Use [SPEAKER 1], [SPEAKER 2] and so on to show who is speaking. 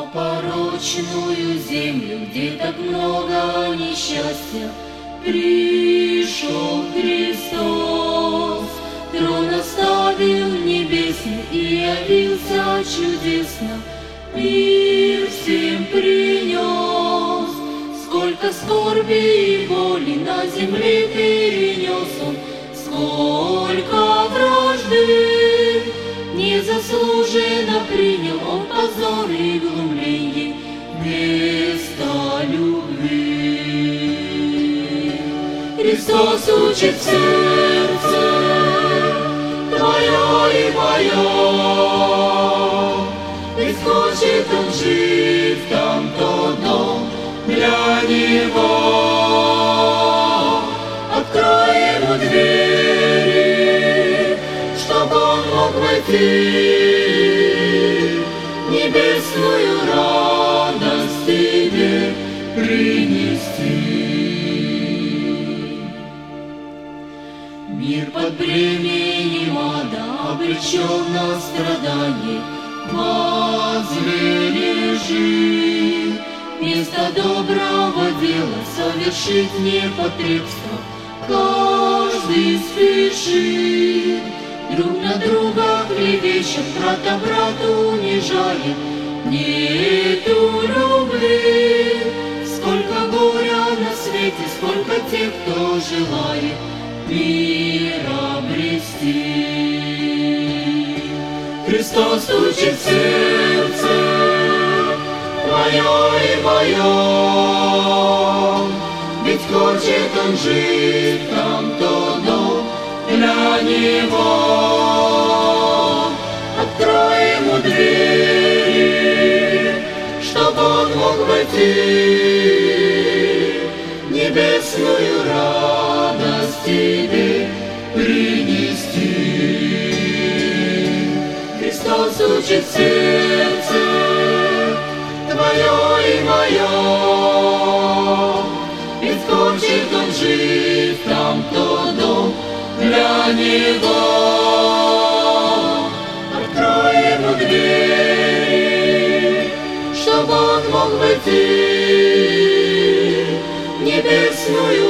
[SPEAKER 1] порочную землю, где так много несчастья, пришел Христос. Трон оставил небесный и явился чудесно, мир всем принес. Сколько скорби и боли на земле перенес Он, сколько вражды незаслуженно принял Он позор и глумление вместо любви. Христос учит сердце твое и мое, ведь хочет Он жить там тот дом для Него. Открой Ему двери, чтоб Он мог войти, небесную радость тебе принести. Мир под бременем ада обречен на страдание, возле лежит. Вместо доброго дела совершить непотребство каждый спешит. Друг на друга клевещет, брата брату унижает, нету любви. Сколько горя на свете, сколько тех, кто желает мир обрести. Христос учит сердце твое и мое, ведь хочет Он жить там тот дом для Него. Открой Ему двери, чтоб Он мог войти, небесную радость тебе принести. Христос учит сердце твое и мое, ведь хочет Он жить там тот дом для Него. Открой Ему двери, чтоб Он мог войти, небесную